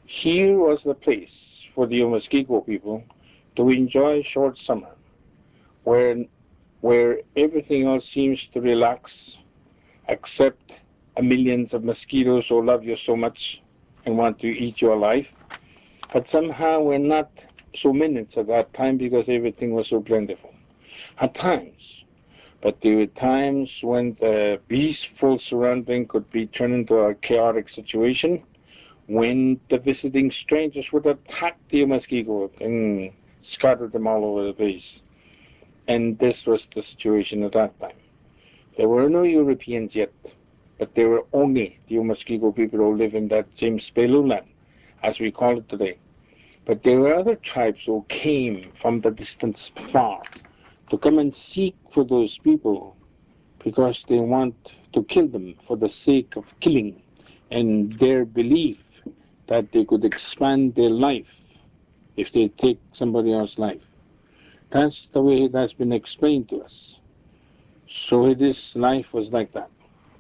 Here was the place for the Omuskego people to enjoy short summer, where everything else seems to relax except a millions of mosquitoes who love you so much and want to eat you alive. But somehow we're not so minutes at that time because everything was so plentiful. At times, but there were times when the peaceful surrounding could be turned into a chaotic situation when the visiting strangers would attack the Muskego and scatter them all over the place. And this was the situation at that time. There were no Europeans yet, but there were only the Muskego people who live in that same Spelu land, as we call it today. But there were other tribes who came from the distance far to come and seek for those people because they want to kill them for the sake of killing and their belief that they could expand their life if they take somebody else's life. That's the way it has been explained to us. So this life was like that.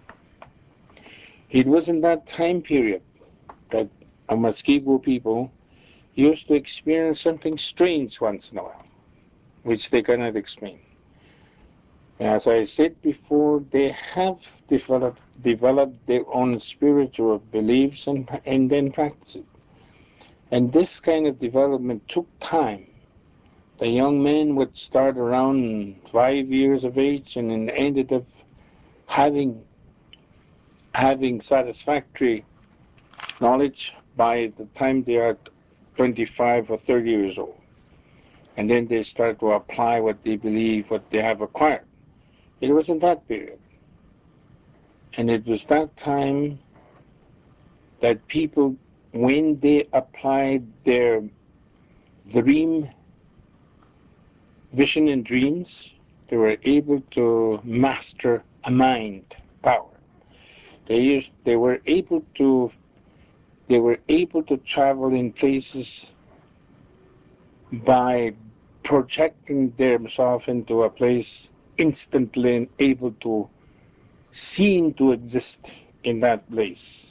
It was in that time period that our Muskego people used to experience something strange once in a while, which they cannot explain. As I said before, they have developed their own spiritual beliefs and then practice it. And this kind of development took time. The young men would start around 5 years of age and then ended up having satisfactory knowledge by the time they are 25 or 30 years old. And then they start to apply what they believe, what they have acquired. It was in that period. And it was that time that people, when they applied their dream, vision and dreams, they were able to master a mind power. They were able to travel in places by projecting themselves into a place instantly and able to seem to exist in that place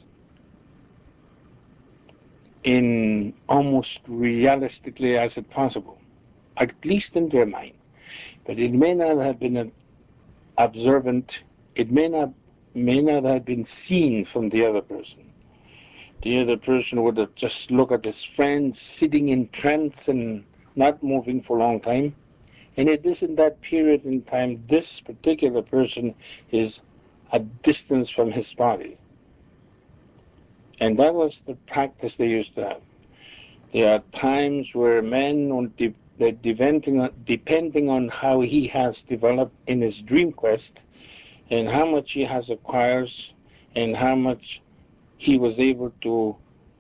in almost realistically as it possible, at least in their mind. But it may not have been observant, it may not have been seen from the other person. The other person would have just looked at his friend sitting in trance and not moving for a long time. And it is in that period in time this particular person is a distance from his body. And that was the practice they used to have. There are times where men, depending on how he has developed in his dream quest and how much he has acquired and how much he was able to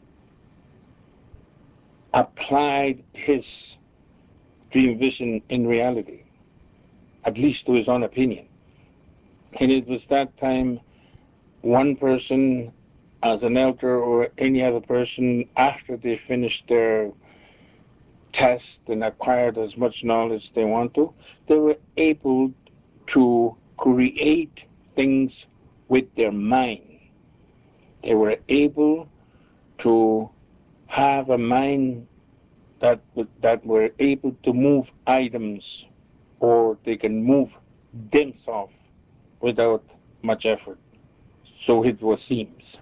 apply his dream vision in reality, at least to his own opinion. And it was that time one person as an elder or any other person, after they finished their test and acquired as much knowledge they want to, they were able to create things with their mind. They were able to have a mind that were able to move items, or they can move themselves without much effort. So it was seems.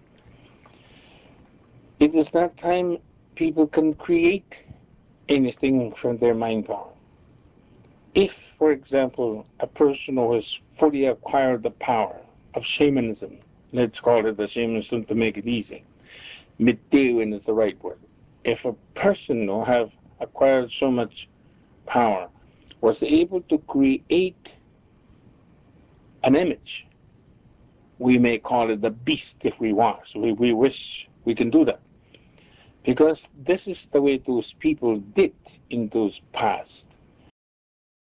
It was that time people can create anything from their mind power. If, for example, a person who has fully acquired the power of shamanism, let's call it the shamanism to make it easy, Mitewin is the right word. If a person who have acquired so much power was able to create an image, we may call it the beast if we want. So we wish we can do that. Because this is the way those people did in those past.